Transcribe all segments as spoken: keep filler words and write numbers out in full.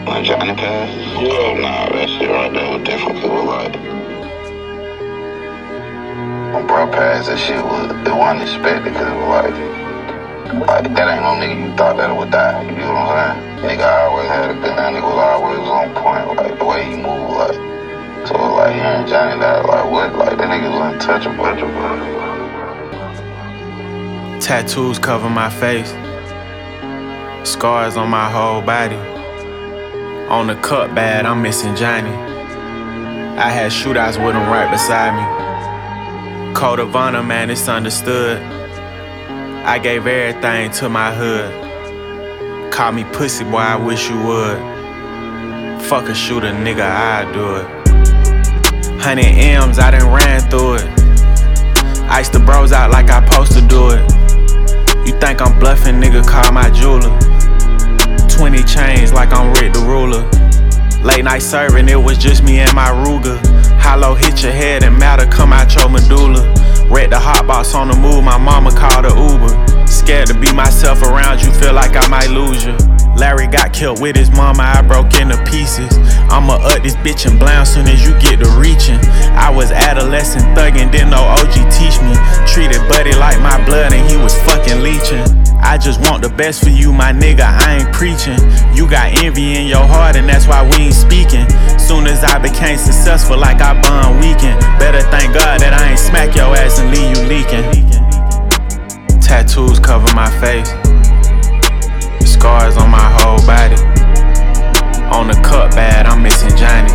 When Johnny passed? Yeah. Oh, nah, that shit right there was different. It was like, when bro passed, that shit was, it wasn't expected because it was like, like, that ain't no nigga you thought that would die. You know what I'm saying? Nigga always had a gun. That nigga was always on point. Like, the way he moved, like, so it was like, hearing Johnny die, like, what? Like, that nigga was untouchable. Tattoos cover my face, scars on my whole body. On the cut bad, I'm missing Johnny. I had shootouts with him right beside me. Code of honor, man, it's understood. I gave everything to my hood. Call me pussy, boy, I wish you would. Fuck a shooter, nigga, I'd do it. Hundred M's, I done ran through it. Ice the bros out like I supposed to do it. You think I'm bluffing, nigga, call my jeweler. Twenty chains like I'm Rick the Ruler. Late night serving, it was just me and my Ruger. Hollow hit your head and matter come out your medulla. Wreck the hotbox on the move, my mama called a Uber. Scared to be myself around you, feel like I might lose you. Larry got killed with his mama, I broke into pieces. I'ma up this bitch and blind soon as you get to reaching. I was adolescent thuggin', didn't know O G teach me. Treated buddy like my blood and he was fucking leeching. I just want the best for you, my nigga, I ain't preaching. You got envy in your heart and that's why we ain't speaking. Soon as I became successful like I bun weekend. Better thank God that I ain't smack your ass and leave you leaking. Tattoos cover my face, scars on my whole body. On the cut bad, I'm missing Johnny.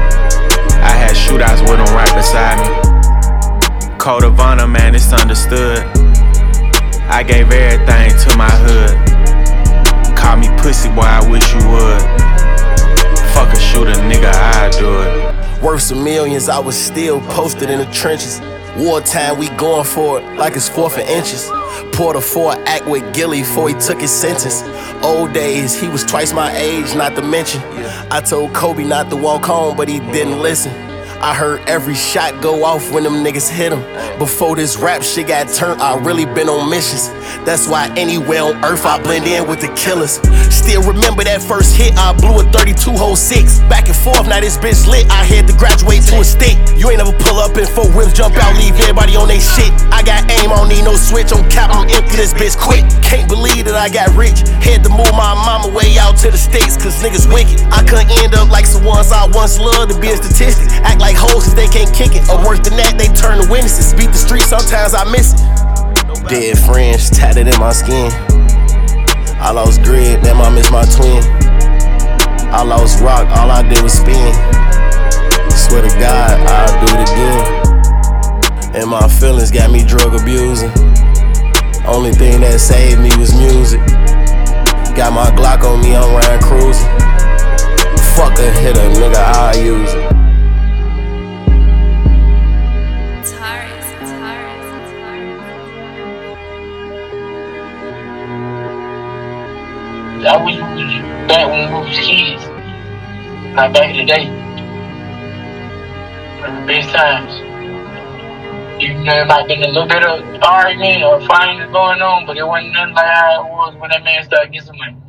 I had shootouts with him right beside me. Code of honor, man, it's understood. I gave everything to my hood. Call me pussy, boy, I wish you would. Fuck a shooter, nigga, I'd do it. Worth some millions, I was still posted in the trenches. Wartime, we going for it like it's four for inches. Poured a four act with Gilly before he took his sentence. Old days, he was twice my age, not to mention. I told Kobe not to walk home, but he didn't listen. I heard every shot go off when them niggas hit him. Before this rap shit got turned, I really been on missions. That's why anywhere on earth I blend in with the killers. Still remember that first hit, I blew a thirty-two hole six. Back and forth, now this bitch lit, I had to graduate to a stick. You ain't never pull up in four whips, jump out, leave everybody on they shit. I got aim, I don't need no switch, on cap, I'm empty, this bitch quick. Can't believe that I got rich, had to move my mama way out to the States, cause niggas wicked. I couldn't end up like some ones I once loved to be a statistic. Act like hoes cause they can't kick it, or worse than that, they turn to witnesses. Beat the street, sometimes I miss it. Dead friends tatted in my skin. I lost grid, damn I miss my twin. I lost rock, all I did was spin. Swear to God, I'll do it again. And my feelings got me drug abusing. Only thing that saved me was music. Got my Glock on me, I'm round cruising. Fuck a hitter, nigga, I'll use it. I wish we was back when we was kids, not back in the day. One of the best times. Even though it might have been a little bit of argument or fighting going on, but it wasn't nothing like how it was when that man started getting some money.